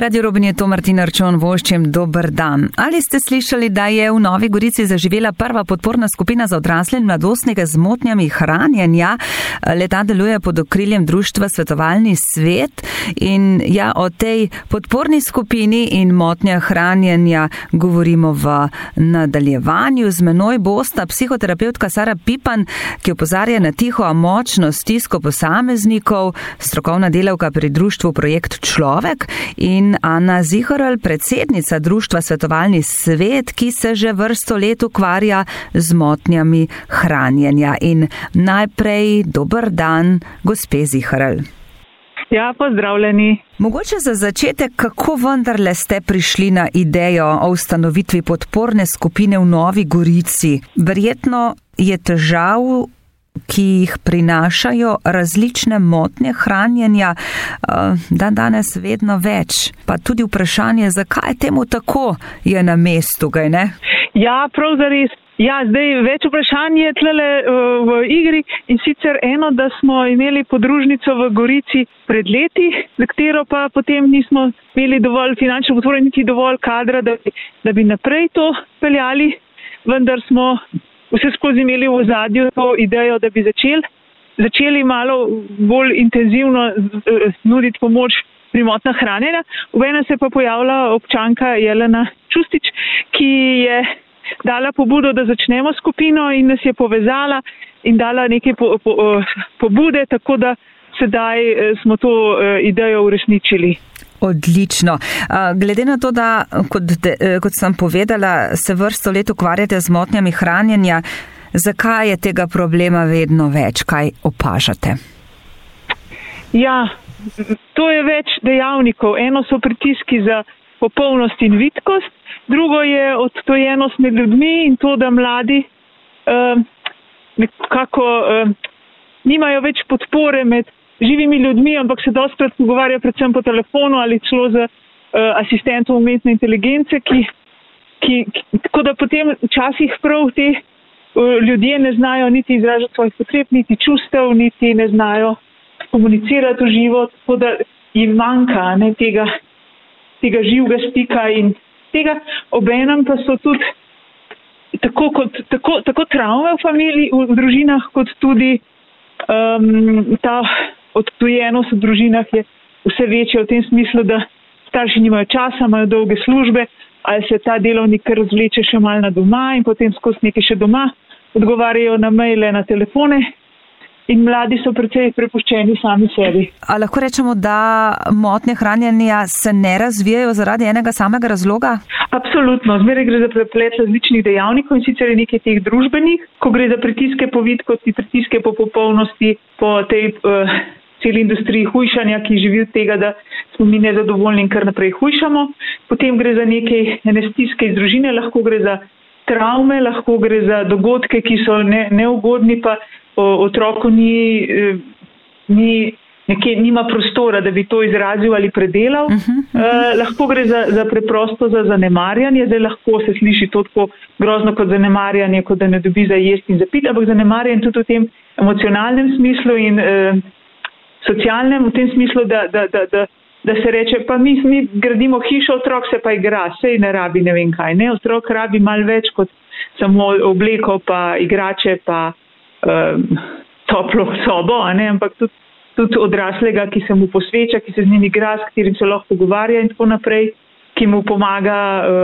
Radio Roben je to Martina Arčon, voščem dober dan. Ali ste slišali, da je v Novi Gorici zaživela prva podporna skupina za odrasle in mladostnike z motnjami hranjenja? Leta deluje pod okriljem društva Svetovalni svet in ja, o tej podporni skupini in motnjah hranjenja govorimo v nadaljevanju. Z menoj bosta psihoterapeutka Sara Pipan, ki opozarja na tiho, a močno stisko posameznikov, strokovna delavka pri društvu Projekt Človek, in Ana Zihoral, predsednica društva Svetovalni svet, ki se že vrsto let ukvarja z motnjami hranjenja. In najprej dober dan, gospe Zihoral. Ja, pozdravljeni. Mogoče za začetek, kako vendarle ste prišli na idejo o ustanovitvi podporne skupine v Novi Gorici? Verjetno je težav, ki jih prinašajo različne motnje hranjenja, danes vedno več. Pa tudi vprašanje, zakaj temu tako, je na mestu, kaj ne? Ja, prav zares. Ja, zdaj več vprašanj je tlele v igri in sicer eno, da smo imeli podružnico v Gorici pred leti, za katero pa potem nismo imeli dovolj finančne podpore, niti dovolj kadra, da bi naprej to peljali, vendar smo vse skozi imeli v ozadju to idejo, da bi začeli malo bolj intenzivno nuditi pomoč pri motnjah hranjenja. Obenem se pa pojavila občanka Jelena Čustič, ki je dala pobudo, da začnemo skupino in nas je povezala in dala neke pobude, tako da sedaj smo to idejo uresničili. Odlično. Glede na to, da, kot sem povedala, se vrsto let ukvarjate z motnjami hranjenja, zakaj je tega problema vedno več? Kaj opažate? Ja, to je več dejavnikov. Eno so pritiski za popolnost in vitkost, drugo je odtojenost med ljudmi in to, da mladi nekako nimajo več podpore med živimi ljudmi, ampak se dostikrat pogovarja predvsem po telefonu ali celo z asistentom umetne inteligence, tako da potem včasih prav te ljudje ne znajo niti izražati svojih potreb, niti čustev, niti ne znajo komunicirati v živo, tako da jim manjka tega živega stika in tega. Obenem pa so tudi tako travme v familiji, v družinah, kot tudi ta odtujenost v družinah je vse večja v tem smislu, da starši nimajo časa, imajo dolge službe, ali se ta delovnik razvleče še malo na doma in potem skozi nekaj še doma odgovarjajo na maile, na telefone in mladi so precej prepuščeni sami sebi. A lahko rečemo, da motnje hranjenja se ne razvijajo zaradi enega samega razloga? Absolutno. Zmeraj gre za preplet različnih dejavnikov in sicer je nekaj teh družbenih, ko gre za pritiske po vitkosti, pritiske po popolnosti, po tej celi industriji hujšanja, ki živi od tega, da smo mi nezadovoljni in kar naprej hujšamo. Potem gre za ene stiske iz družine, lahko gre za travme, lahko gre za dogodke, ki so neugodni, pa otroku nima prostora, da bi to izrazil ali predelal. Lahko gre za preprosto za zanemarjanje. Zdaj lahko se sliši to tako grozno kot zanemarjanje, kot da ne dobi za jesti in za piti, ampak zanemarjanje tudi v tem emocionalnem smislu in socialnem, v tem smislu, da se reče, pa mi gradimo hišo, otrok se pa igra, sej ne rabi ne vem kaj. Ne? Otrok rabi malo več kot samo obleko, pa igrače, pa toplo sobo, ampak tudi odraslega, ki se mu posveča, ki se z njim igra, s katerim se lahko pogovarja in tako naprej, ki mu pomaga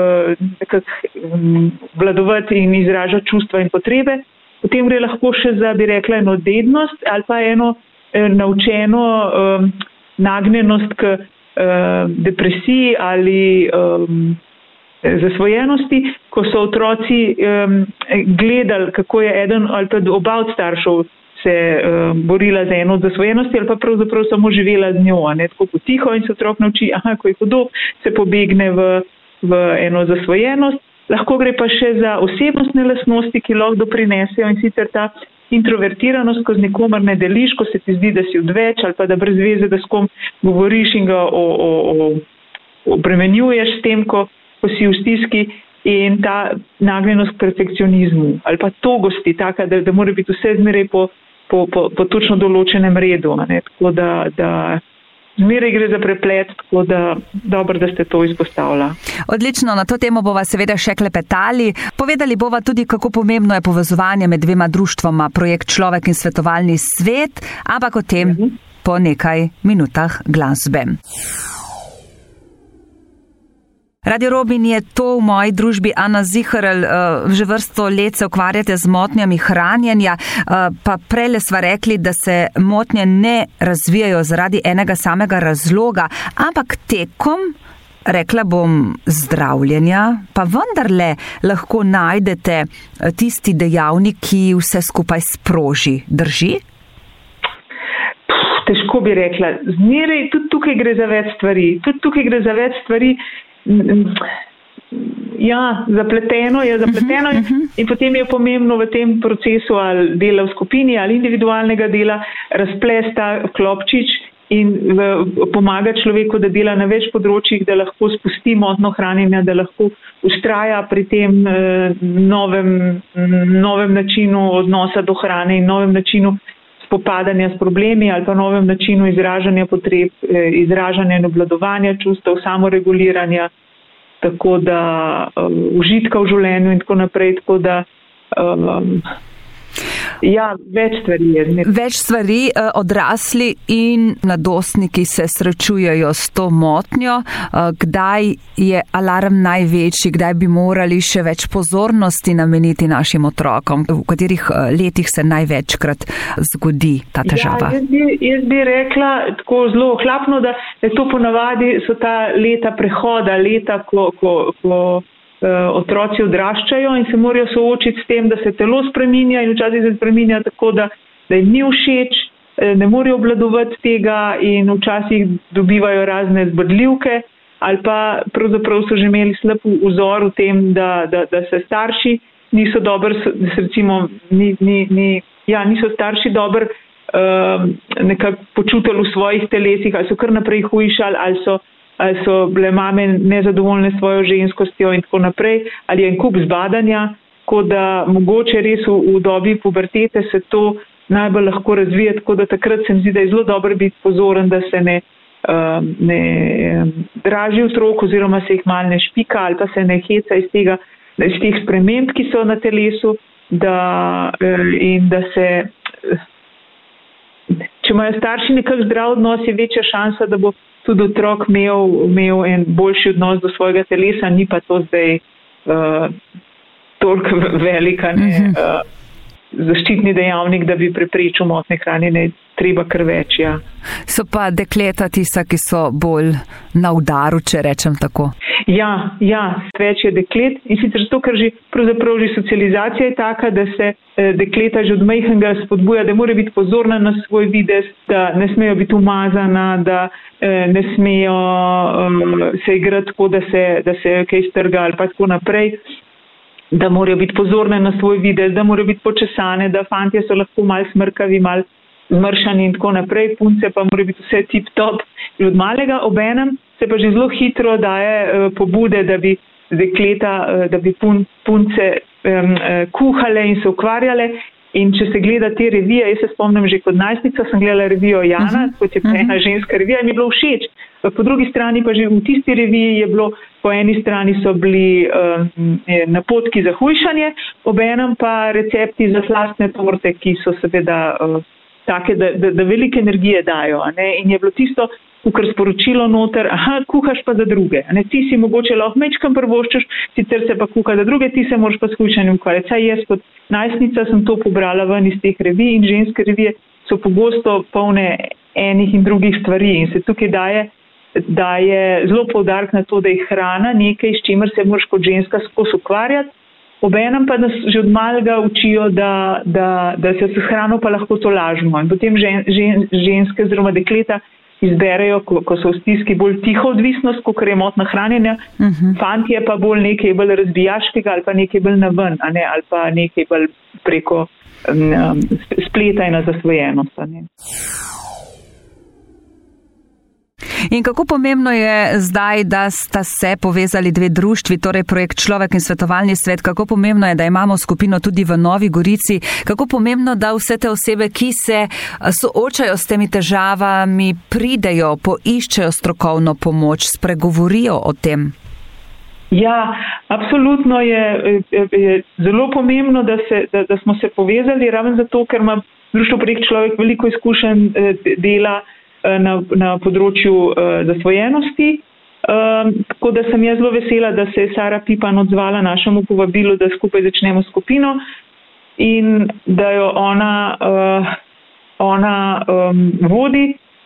vladovati in izražati čustva in potrebe. Potem gre lahko še za, bi rekla, eno dednost ali pa eno naučeno nagnjenost k depresiji ali zasvojenosti, ko so otroci gledali, kako je eden ali pa oba od staršev se borila za eno od zasvojenosti ali pa pravzaprav samo živela z njo, tako potiho in se otrok nauči, ko je hudo, se pobegne v eno zasvojenost. Lahko gre pa še za osebnostne lastnosti, ki lahko doprinesejo in sicer ta introvertiranost, ko z nikomer ne deliš, ko se ti zdi, da si odveč ali pa da brez veze, da s kom govoriš in ga obremenjuješ s tem, ko si v stiski in ta nagnjenost k perfekcionizmu ali pa togosti, taka, da mora biti vse zmeraj po točno določenem redu. Tako da zmeraj gre za preplet, tako da dobro, da ste to izpostavila. Odlično, na to temo bova seveda še klepetali. Povedali bova tudi, kako pomembno je povezovanje med dvema društvoma, projekt Človek in svetovalni svet, ampak o tem po nekaj minutah glasbe. Radio Robin je to v moji družbi Ana Ziherl, že vrsto let se ukvarjate z motnjami hranjenja, pa prejle sva rekli, da se motnje ne razvijajo zaradi enega samega razloga, ampak tekom, rekla bom, zdravljenja, pa vendarle lahko najdete tisti dejavnik, ki vse skupaj sproži. Drži? Težko bi rekla. Zmeraj, tudi tukaj gre za več stvari. Ja, zapleteno je in potem je pomembno v tem procesu ali dela v skupini ali individualnega dela razplesta klopčič in pomaga človeku, da dela na več področjih, da lahko spusti motnjo hranjenja, da lahko ustraja pri tem novem načinu odnosa do hrane in novem načinu spopadanja s problemi ali pa novem načinu izražanja potreb, izražanja in obvladovanja čustev, samoreguliranja, tako da užitka v življenju in tako naprej, tako da ja, več stvari je. Več stvari, odrasli in mladostniki se srečujejo s to motnjo. Kdaj je alarm največji, kdaj bi morali še več pozornosti nameniti našim otrokom, v katerih letih se največkrat zgodi ta težava? Ja, jaz bi rekla tako zelo ohlapno, da to ponavadi so ta leta prehoda, leta, ko otroci odraščajo in se morajo soočiti s tem, da se telo spreminja in včasih se spreminja tako, da jim ni všeč, ne morejo obvladovati tega in včasih dobivajo razne zbodljivke ali pa pravzaprav so že imeli slab vzor v tem, da se starši niso dobro, recimo, niso starši dobro nekako počutili v svojih telesih ali so kar naprej hujšali ali so bile mame nezadovoljne s svojo ženskostjo in tako naprej, ali je en kup zbadanja, tako da mogoče res v dobi pubertete se to najbolj lahko razvije, tako da takrat se mi zdi, da je zelo dobro biti pozoren, da se ne draži otrok oziroma se jih malo ne špika ali pa se ne heca iz teh sprememb, ki so na telesu, in da se, če imajo starši nekak zdrav odnos, je večja šansa, da bo tudi otrok imel en boljši odnos do svojega telesa, ni pa to zdaj toliko velika zaščitni dejavnik, da bi preprečil motnje hranjenja, treba kar več, ja. So pa dekleta tista, ki so bolj na udaru, če rečem tako? Ja, več je deklet in sicer zato, ker pravzaprav že socializacija je taka, da se dekleta že od majhnega spodbuja, da mora biti pozorna na svoj videz, da ne smejo biti umazana, da ne smejo se igrati tako, da se kaj strga ali pa tako naprej, da morajo biti pozorne na svoj videz, da morajo biti počesane, da fantje so lahko malo smrkavi, malo zmršani in tako naprej, punce pa morajo biti vse tip-top že od malega, obenem se pa že zelo hitro daje pobude, da bi dekleta, da bi punce kuhale in se ukvarjale. In če se gleda te revije, jaz se spomnim že kot najstnica, sem gledala revijo Jana, kot je ena ženska revija in mi je bilo všeč. Po drugi strani pa že v tisti reviji je bilo, po eni strani so bili napotki za hujšanje, obenem pa recepti za slastne torte, ki so seveda take, da velike energije dajo. In je bilo tisto, kukor sporočilo noter, kuhaš pa za druge. Ti si mogoče lahko mečkam prvoščeš, sicer se pa kuha za druge, ti se moraš pa s hujšanjem ukvarjati. Saj jaz kot najstnica sem to pobrala ven iz teh revij in ženske revije so pogosto polne enih in drugih stvari in se tukaj daje zelo poudarek na to, da je hrana nekaj, s čimer se moraš kot ženska skozi ukvarjati. Obenem pa nas že od malega učijo, da se s hrano pa lahko to lažemo. In potem ženske oziroma dekleta izberejo, ko so v stiski, bolj tiho odvisnost, kot je motnja hranjenja. Fantje pa bolj nekaj bolj razbijaškega ali pa nekaj bolj naven, ali pa nekaj bolj preko spleta in zasvojenost. In kako pomembno je zdaj, da sta se povezali dve društvi, torej projekt Človek in svetovalni svet, kako pomembno je, da imamo skupino tudi v Novi Gorici, kako pomembno, da vse te osebe, ki se soočajo s temi težavami, pridejo, poiščejo strokovno pomoč, spregovorijo o tem. Ja, absolutno je zelo pomembno, da smo se povezali, ravno zato, ker ima društvo projekt Človek veliko izkušenj dela na področju zasvojenosti. Tako da sem jaz zelo vesela, da se je Sara Pipan odzvala našemu povabilu, da skupaj začnemo skupino in da jo ona vodi.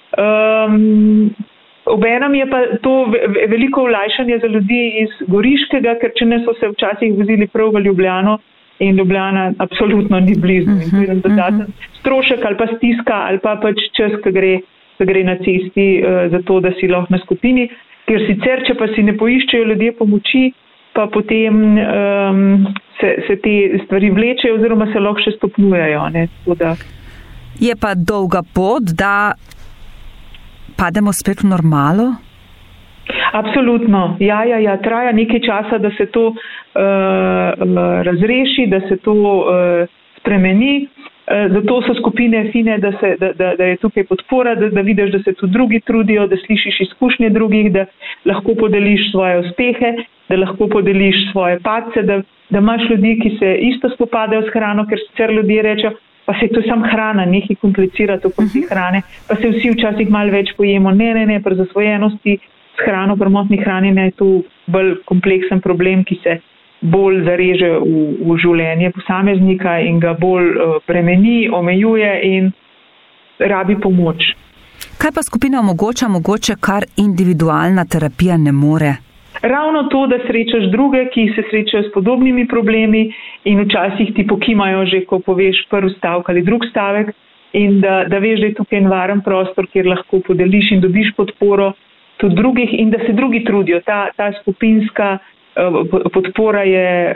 Obenem je pa to veliko olajšanje za ljudi iz Goriškega, ker če ne so se včasih vozili prav v Ljubljano in Ljubljana absolutno ni blizu. In to je dodaten strošek ali pa stiska ali pa pač čas, ki gre na cesti za to, da si lahko na skupini. Ker sicer, če pa si ne poiščejo ljudje pomoči, pa potem se te stvari vlečejo oziroma se lahko še stopnjujejo. Je pa dolga pot, da pademo spet v normalo? Absolutno. Ja. Traja nekaj časa, da se to razreši, da se to spremeni. Zato so skupine fine, da je tukaj podpora, da vidiš, da se tudi drugi trudijo, da slišiš izkušnje drugih, da lahko podeliš svoje uspehe, da lahko podeliš svoje padce, da imaš ljudi, ki se isto spopadajo s hrano, ker sicer ljudje rečejo, pa se to sam hrana, nekaj komplicirati okoli hrane, pa se vsi včasih malo več pojemo. Ne, pri zasvojenosti s hrano, pri motnji hranjenja je to bolj kompleksen problem, ki se bolj zareže v življenje posameznika in ga bolj bremeni, omejuje in rabi pomoč. Kaj pa skupina omogoča, mogoče kar individualna terapija ne more? Ravno to, da srečaš druge, ki se srečajo s podobnimi problemi in včasih ti pokimajo že, ko poveš prvi stavek ali drug stavek in da veš, da je tukaj en varen prostor, kjer lahko podeliš in dobiš podporo tudi drugih in da se drugi trudijo. Ta skupinska podpora je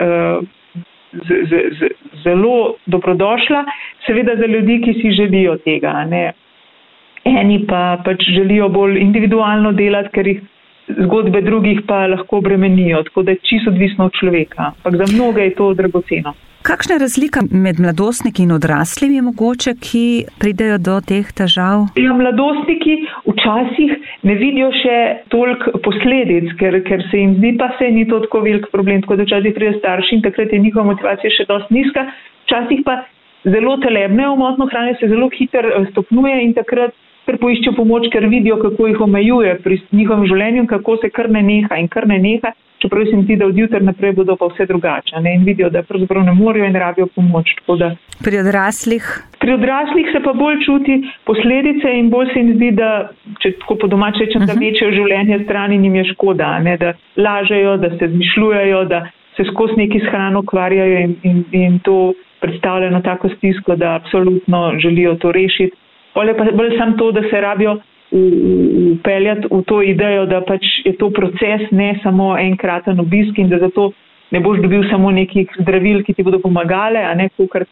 zelo dobrodošla, seveda za ljudi, ki si želijo tega. Ne? Eni pa pač želijo bolj individualno delati, ker jih zgodbe drugih pa lahko bremenijo, tako da je čisto odvisno od človeka. Ampak za mnoge je to dragoceno. Kakšna je razlika med mladostniki in odraslimi mogoče, ki pridejo do teh težav? Ja, mladostniki včasih ne vidijo še toliko posledic, ker se jim zdi, pa se ni to tako velik problem, tako da včasih pride starši in takrat je njihova motivacija še dosti nizka. Včasih pa zelo telebnejo motno hranjenje, se zelo hitro stopnjuje in takrat poiščejo pomoč, ker vidijo, kako jih omejuje pri njihovem življenju, kako se kar ne neha. Čeprav se mi zdi, da od jutra naprej bodo pa vse drugače in vidijo, da pravzaprav ne morejo in rabijo pomoč. Pri odraslih? Pri odraslih se pa bolj čuti posledice in bolj se jim zdi, da, če tako po domač rečem, da večjo življenje stran in jim je škoda, da lažejo, da se zmišljujejo, da se skozi neki s hrano ukvarjajo in to predstavljeno tako stisko, da absolutno želijo to rešiti. Bolj sam to, da se rabijo upeljati v to idejo, da pač je to proces, ne samo enkraten obisk in da zato ne boš dobil samo nekih zdravil, ki ti bodo pomagale, a ne kukar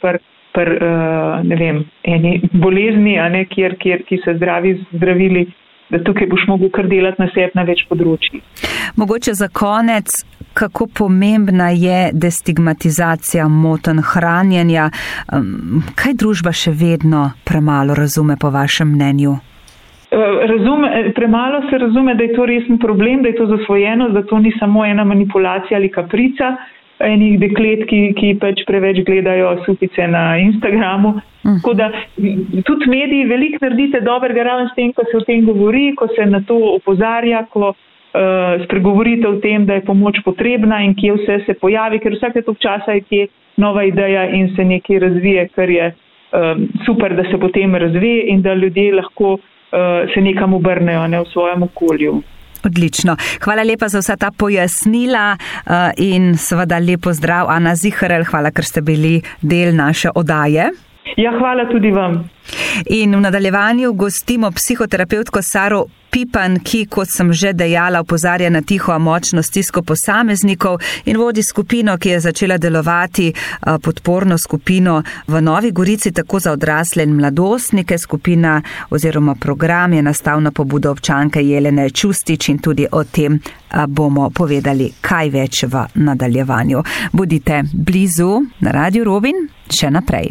eni bolezni, a ne ki se zdravi z zdravili, da tukaj boš mogel kar delati na sebi na več področjih. Mogoče za konec, kako pomembna je destigmatizacija motenj hranjenja? Kaj družba še vedno premalo razume po vašem mnenju? Premalo se razume, da je to resen problem, da je to zasvojenost, da to ni samo ena manipulacija ali kaprica enih deklet, ki pač preveč gledajo supice na Instagramu. Tako da tudi mediji veliko naredite dobrega ravno s tem, ko se o tem govori, ko se na to opozarja, ko spregovorite o tem, da je pomoč potrebna in kje vse se pojavi, ker vsake toliko časa je kje nova ideja in se nekaj razvije, kar je super, da se potem razvije in da ljudje lahko se nekam obrnejo, ne v svojem okolju. Odlično. Hvala lepa za vsa ta pojasnila in seveda lepo zdrav, Ana Ziherl, hvala, ker ste bili del naše oddaje. Ja, hvala tudi vam. In v nadaljevanju gostimo psihoterapevtko Saro Pipan, ki, kot sem že dejala, opozarja na tiho a močno stisko posameznikov in vodi skupino, ki je začela delovati, podporno skupino v Novi Gorici, tako za odrasle in mladostnike. Skupina oziroma program je nastal na pobudo občanke Jelene Čustič in tudi o tem bomo povedali kaj več v nadaljevanju. Bodite blizu na Radiu Robin še naprej.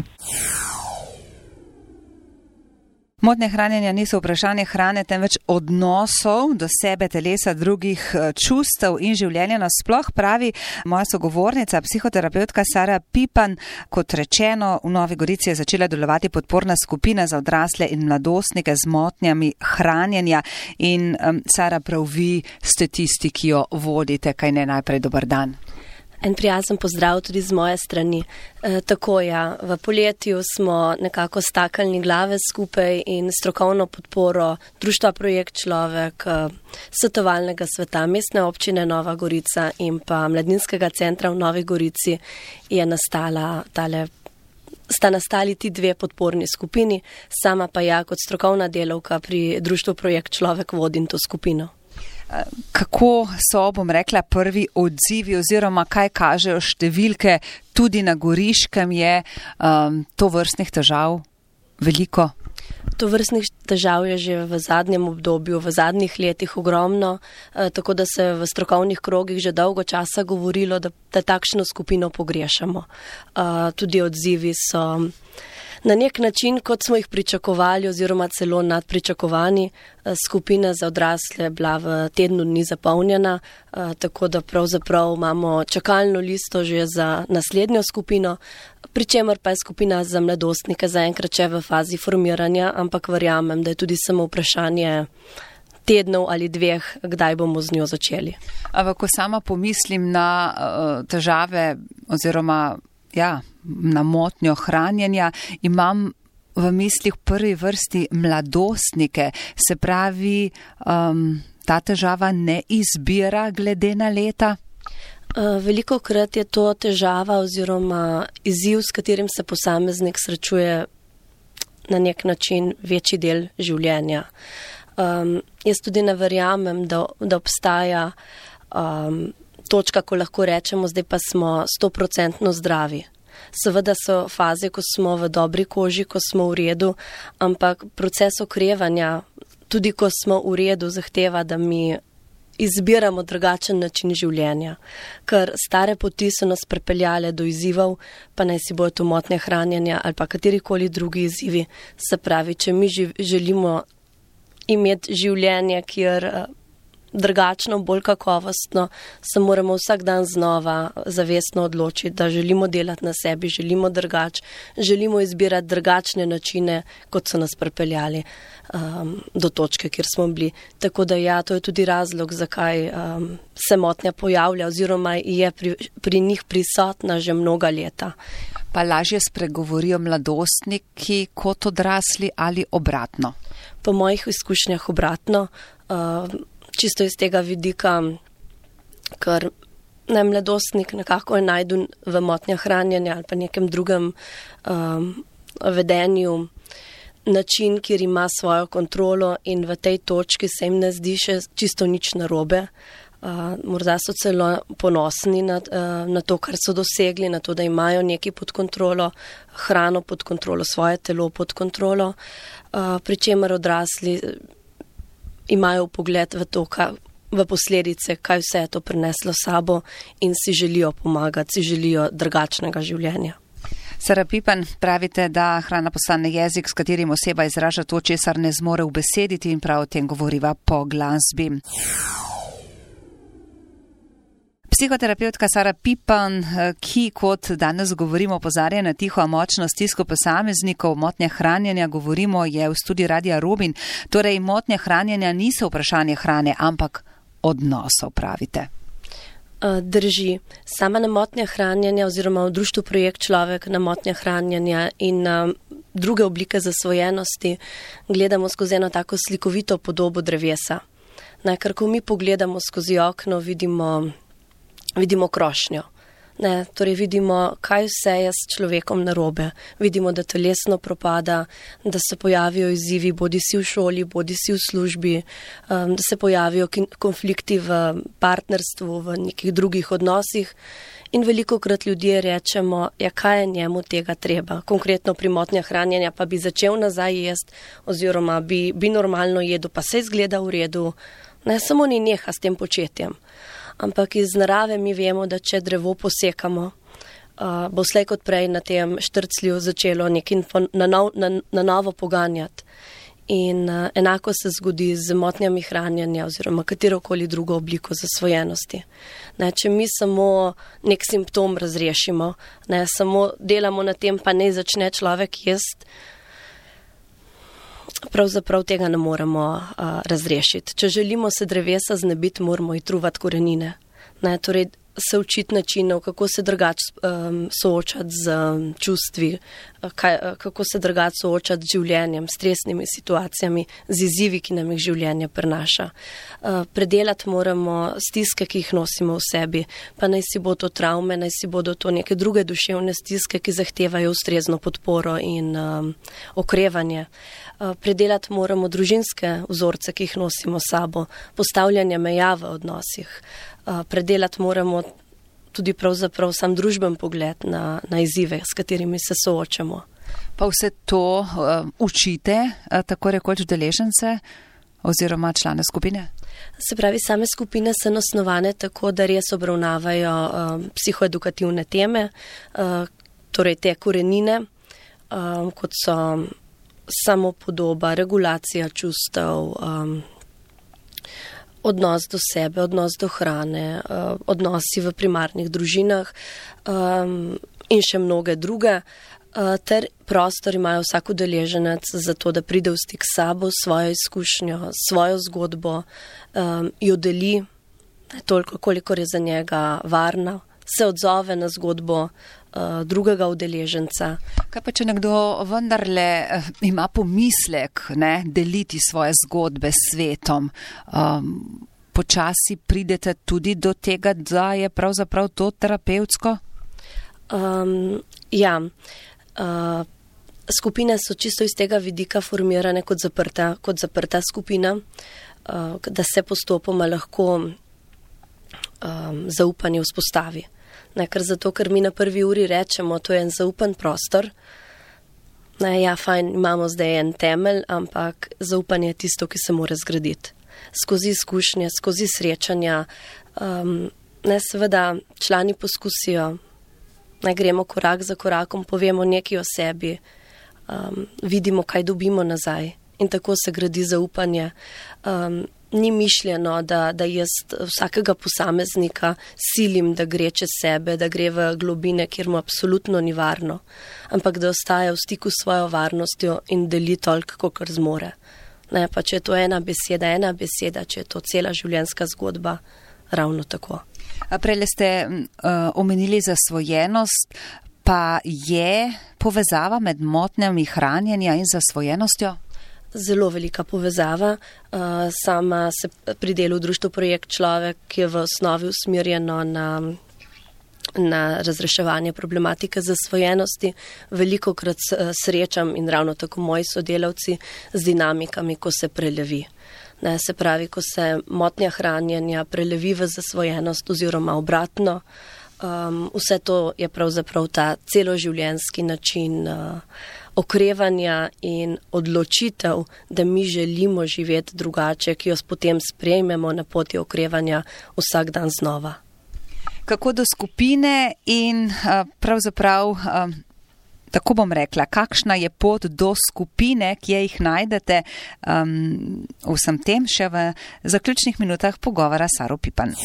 Motnje hranjenja niso vprašanje hrane, temveč odnosov do sebe, telesa, drugih čustev in življenja nasploh, pravi moja sogovornica, psihoterapeutka Sara Pipan. Kot rečeno, v Novi Gorici je začela delovati podporna skupina za odrasle in mladostnike z motnjami hranjenja. In Sara, prav vi ste tisti, ki jo vodite, kaj ne, najprej dober dan. En prijazen pozdrav tudi z moje strani. Tako ja, v poletju smo nekako stakali glave skupaj in strokovno podporo Društva Projekt Človek, Svetovalnega sveta Mestne občine Nova Gorica in pa Mladinskega centra v Novi Gorici sta nastali ti dve podporni skupini, sama pa ja kot strokovna delavka pri Društvu Projekt Človek vodim to skupino. Kako so, bom rekla, prvi odzivi oziroma kaj kažejo številke, tudi na Goriškem je tovrstnih težav veliko? Tovrstnih težav je že v zadnjem obdobju, v zadnjih letih ogromno, tako da se v strokovnih krogih že dolgo časa govorilo, da takšno skupino pogrešamo. Tudi odzivi so na nek način, kot smo jih pričakovali oziroma celo nadpričakovani. Skupina za odrasle bila v tednu dni zapolnjena, tako da pravzaprav imamo čakalno listo že za naslednjo skupino, pri čemer pa je skupina za mladostnike zaenkrat še v fazi formiranja, ampak verjamem, da je tudi samo vprašanje tednov ali dveh, kdaj bomo z njo začeli. Ampak ko sama pomislim na težave oziroma na motnjo hranjenja, imam v mislih prvi vrsti mladostnike. Se pravi, ta težava ne izbira glede na leta? Velikokrat je to težava oziroma izziv, s katerim se posameznik srečuje na nek način večji del življenja. Jaz tudi ne verjamem, da obstaja točka, ko lahko rečemo, zdaj pa smo 100% zdravi. Seveda so faze, ko smo v dobri koži, ko smo v redu, ampak proces okrevanja, tudi ko smo v redu, zahteva, da mi izbiramo drugačen način življenja. Ker stare poti so nas pripeljale do izzivov, pa naj si bojo to motnje hranjenja ali pa katerikoli drugi izzivi. Se pravi, če mi želimo imeti življenje, kjer drugačno, bolj kakovostno, se moramo vsak dan znova zavestno odločiti, da želimo delati na sebi, želimo drugače, želimo izbirati drugačne načine, kot so nas pripeljali do točke, kjer smo bili. Tako da ja, to je tudi razlog, zakaj se motnja pojavlja oziroma je pri njih prisotna že mnoga leta. Pa lažje spregovorijo mladostniki kot odrasli ali obratno? Po mojih izkušnjah obratno. Čisto iz tega vidika, ker mladostnik nekako je najdu v motnjah hranjenja ali pa nekem drugem vedenju način, kjer ima svojo kontrolo in v tej točki se jim ne zdi še čisto nič narobe. Morda so celo ponosni na to, kar so dosegli, na to, da imajo nekaj pod kontrolo, hrano pod kontrolo, svoje telo pod kontrolo, pri čemer odrasli imajo pogled v to, v posledice, kaj vse je to prineslo sabo in si želijo pomagati, si želijo drugačnega življenja. Sara Pipan, pravite, da hrana postane jezik, s katerim oseba izraža to, česar ne zmore ubesediti, in prav o tem govoriva po glasbi. Psihoterapeutka Sara Pipan, ki, kot danes govorimo, opozarja na tiho a močno stisko posameznikov, motnje hranjenja, govorimo, je v studiu Radia Robin. Torej, motnje hranjenja niso vprašanje hrane, ampak odnosov, pravite. Drži. Sama na motnje hranjenja oziroma v Društvu Projekt Človek na motnje hranjenja in druge oblike zasvojenosti gledamo skozi eno tako slikovito podobo drevesa. Najkar, ko mi pogledamo skozi okno, vidimo krošnjo. Ne, torej vidimo, kaj vse je s človekom narobe. Vidimo, da telesno propada, da se pojavijo izzivi, bodi si v šoli, bodi si v službi, da se pojavijo konflikti v partnerstvu, v nekih drugih odnosih. In velikokrat ljudje rečemo, kaj je njemu tega treba. Konkretno pri motnjah hranjenja pa bi začel nazaj jesti oziroma bi normalno jedel, pa se izgleda v redu. Ne, samo ni neha s tem početjem. Ampak iz narave mi vemo, da če drevo posekamo, bo slej kot prej na tem štrclju začelo na novo poganjati. In enako se zgodi z motnjami hranjenja oziroma katerokoli drugo obliko zasvojenosti. Ne, če mi samo nek simptom razrešimo, ne, samo delamo na tem, pa ne začne človek jesti, pravzaprav tega ne moremo razrešiti. Če želimo se drevesa znebiti, moramo iti ruvati korenine. Ne, torej se učiti načinov, kako se drugače soočati z čustvi, kako se drugače soočati z življenjem, stresnimi situacijami, z izzivi, ki nam jih življenje prinaša. Predelati moramo stiske, ki jih nosimo v sebi, pa naj si bo to travme, naj si bodo to neke druge duševne stiske, ki zahtevajo ustrezno podporo in okrevanje. Predelati moramo družinske vzorce, ki jih nosimo s sabo, postavljanje meja v odnosih. Predelati moramo tudi pravzaprav sam družben pogled na izzive, s katerimi se soočamo. Pa vse to učite, tako rekoč udeležence oziroma člane skupine? Se pravi, same skupine so osnovane tako, da res obravnavajo psihoedukativne teme, torej te korenine, kot so samopodoba, regulacija čustev, odnos do sebe, odnos do hrane, odnosi v primarnih družinah in še mnoge druge, ter prostor imajo vsak udeleženec za to, da pride v stik s sabo, svojo izkušnjo, svojo zgodbo, jo deli toliko, kolikor je za njega varna, se odzove na zgodbo drugega udeleženca. Kaj pa, če nekdo vendarle ima pomislek, ne, deliti svoje zgodbe s svetom, počasi pridete tudi do tega, da je pravzaprav to terapevtsko? Ja. Skupine so čisto iz tega vidika formirane kot zaprta skupina, da se postopoma lahko zaupanje vzpostavi. Ne, ker mi na prvi uri rečemo, to je en zaupan prostor. Ne, ja, fajn, imamo zdaj en temelj, ampak zaupanje je tisto, ki se mora zgraditi. Skozi izkušnje, skozi srečanja. Ne, seveda, člani poskusijo, ne, gremo korak za korakom, povemo nekaj o sebi, vidimo, kaj dobimo nazaj in tako se gradi zaupanje. Ni mišljeno, da jaz vsakega posameznika silim, da gre čez sebe, da gre v globine, kjer mu absolutno ni varno, ampak da ostaja v stiku s svojo varnostjo in deli toliko, kolikor zmore. Ne, pa če je to ena beseda, če je to cela življenjska zgodba, ravno tako. Prejle ste omenili zasvojenost, pa je povezava med motnjami hranjenja in zasvojenostjo? Zelo velika povezava. Sama se pri delu društva Projekt Človek, ki je v osnovi usmerjeno na razreševanje problematike zasvojenosti, velikokrat srečam in ravno tako moji sodelavci z dinamikami, ko se prelevi. Ne, se pravi, ko se motnja hranjenja prelevi v zasvojenost oziroma obratno, vse to je pravzaprav ta celoživljenjski način okrevanja in odločitev, da mi želimo živeti drugače, ki jo potem sprejmemo na poti okrevanja vsak dan znova. Kako do skupine in pravzaprav, tako bom rekla, kakšna je pot do skupine, kje jih najdete, vsem tem še v zaključnih minutah pogovora Saro Pipan.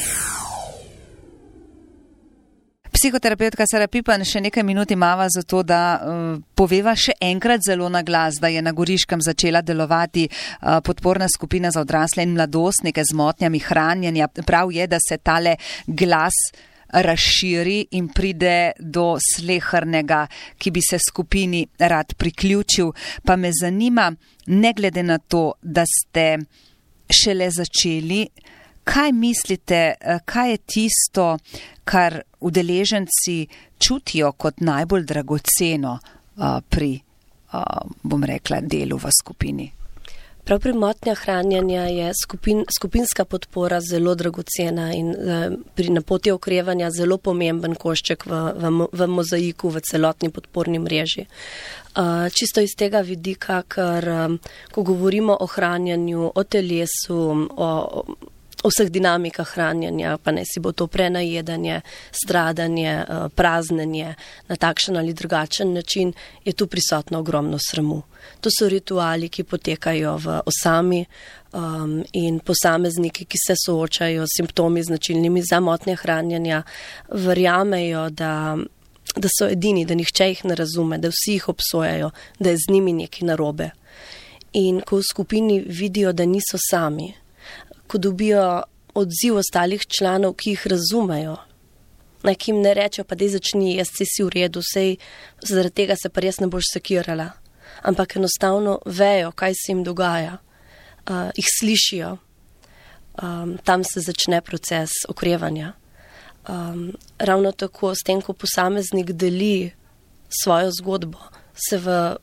Psihoterapeutka Sara Pipan, še nekaj minut imava za to, da poveva še enkrat zelo na glas, da je na Goriškem začela delovati podporna skupina za odrasle in mladostnike z motnjami hranjenja. Prav je, da se tale glas razširi in pride do slehernega, ki bi se skupini rad priključil. Pa me zanima, ne glede na to, da ste šele začeli, Kaj mislite, kaj je tisto, kar udeleženci čutijo kot najbolj dragoceno pri, bom rekla, delu v skupini? Prav pri motnjah hranjenja je skupinska podpora zelo dragocena in na poti okrevanja zelo pomemben košček v mozaiku, v celotni podporni mreži. Čisto iz tega vidika, ker ko govorimo o hranjenju, o telesu, o vseh dinamikah hranjenja, pa ne si bo to prenajedanje, stradanje, praznenje na takšen ali drugačen način, je tu prisotno ogromno sramu. To so rituali, ki potekajo v osami in posamezniki, ki se soočajo s simptomi značilnimi za motnje hranjenja, verjamejo, da so edini, da nihče jih ne razume, da vsi jih obsojajo, da je z njimi nekaj narobe. In ko v skupini vidijo, da niso sami, ko dobijo odziv ostalih članov, ki jih razumejo, ki jim ne rečejo, pa dej začni, jaz si v redu, sej zaradi tega se pa res ne boš sekirala, ampak enostavno vejo, kaj se jim dogaja, jih slišijo, tam se začne proces okrevanja. Ravno tako s tem, ko posameznik deli svojo zgodbo, se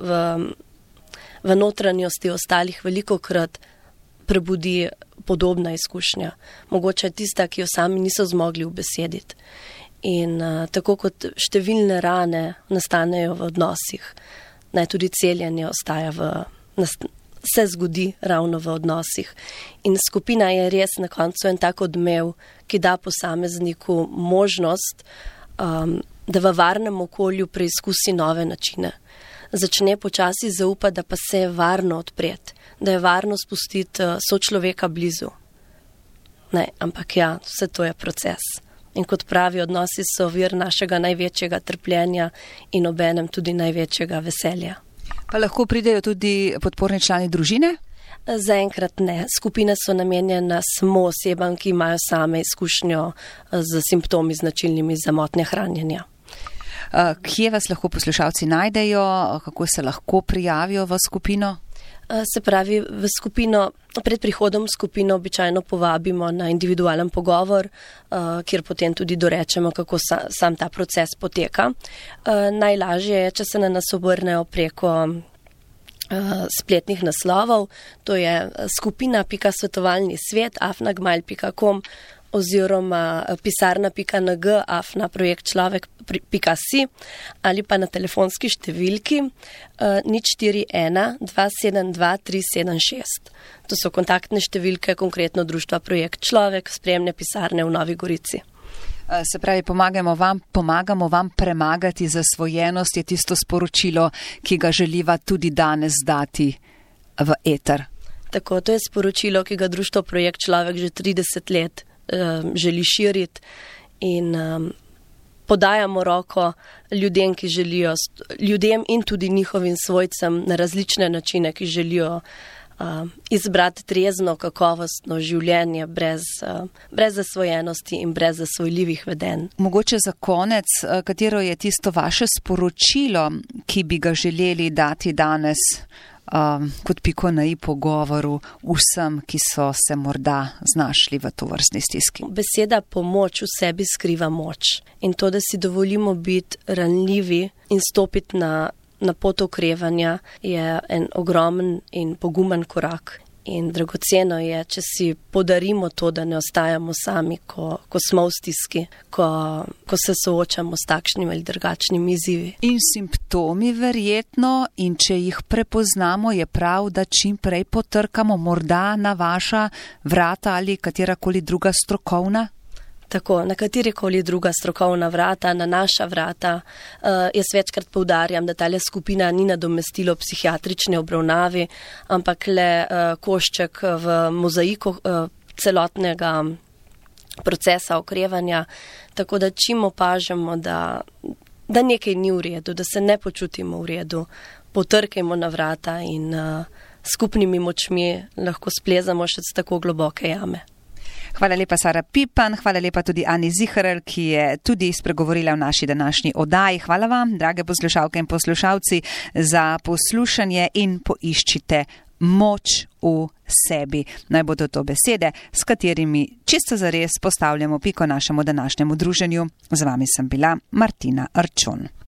v notranjosti ostalih velikokrat prebudi podobna izkušnja. Mogoče tista, ki jo sami niso zmogli ubesediti. In tako kot številne rane nastanejo v odnosih, naj tudi celjenje se zgodi ravno v odnosih. In skupina je res na koncu en tak odmev, ki da posamezniku možnost, da v varnem okolju preizkusi nove načine. Začne počasi zaupati, da pa se je varno odpreti, da je varno spustiti sočloveka blizu. Ne, ampak ja, vse to je proces. In kot pravi, odnosi so vir našega največjega trpljenja in obenem tudi največjega veselja. Pa lahko pridejo tudi podporni člani družine? Zaenkrat ne. Skupine so namenjene samo osebam, ki imajo same izkušnjo z simptomi značilnimi za motnje hranjenja. Kje vas lahko poslušalci najdejo, kako se lahko prijavijo v skupino? Se pravi, v skupino, pred prihodom v skupino običajno povabimo na individualen pogovor, kjer potem tudi dorečemo, kako sam ta proces poteka. Najlažje je, če se na nas obrnejo preko spletnih naslovov, to je skupina.svetovalnisvet@gmail.com oziroma pisarna.ng@projektčlovek.si ali pa na telefonski številki 041 272 376. To so kontaktne številke konkretno društva Projekt Človek, sprejemne pisarne v Novi Gorici. Se pravi, pomagamo vam premagati zasvojenost, je tisto sporočilo, ki ga želiva tudi danes dati v eter. Tako, to je sporočilo, ki ga društvo Projekt Človek že 30 let želi širiti in podajamo roko ljudem, ki želijo, ljudem in tudi njihovim svojcem na različne načine, ki želijo izbrati trezno, kakovostno življenje brez zasvojenosti in brez zasvojljivih vedenj. Mogoče za konec, katero je tisto vaše sporočilo, ki bi ga želeli dati danes kot piko na i pogovoru vsem, ki so se morda znašli v tovrstni stiski? Beseda pomoč v sebi skriva moč. In to, da si dovolimo biti ranljivi in stopiti na pot okrevanja, je en ogromen in pogumen korak. In dragoceno je, če si podarimo to, da ne ostajamo sami, ko smo v stiski, ko se soočamo s takšnimi ali drugačnimi izzivi. In simptomi verjetno, in če jih prepoznamo, je prav, da čim prej potrkamo morda na vaša vrata ali katerakoli druga strokovna? Tako, na katerikoli druga strokovna vrata, na naša vrata. Jaz večkrat poudarjam, da tale skupina ni nadomestilo psihiatrične obravnavi, ampak le košček v mozaiku celotnega procesa okrevanja. Tako da čim opažamo, da nekaj ni v redu, da se ne počutimo v redu, potrkajmo na vrata in skupnimi močmi lahko splezamo še z tako globoke jame. Hvala lepa, Sara Pipan, hvala lepa tudi Ani Ziherl, ki je tudi spregovorila v naši današnji oddaji. Hvala vam, drage poslušalke in poslušalci, za poslušanje in poiščite moč v sebi. Naj bodo to besede, s katerimi čisto zares postavljamo piko našemu današnjemu druženju. Z vami sem bila Martina Arčon.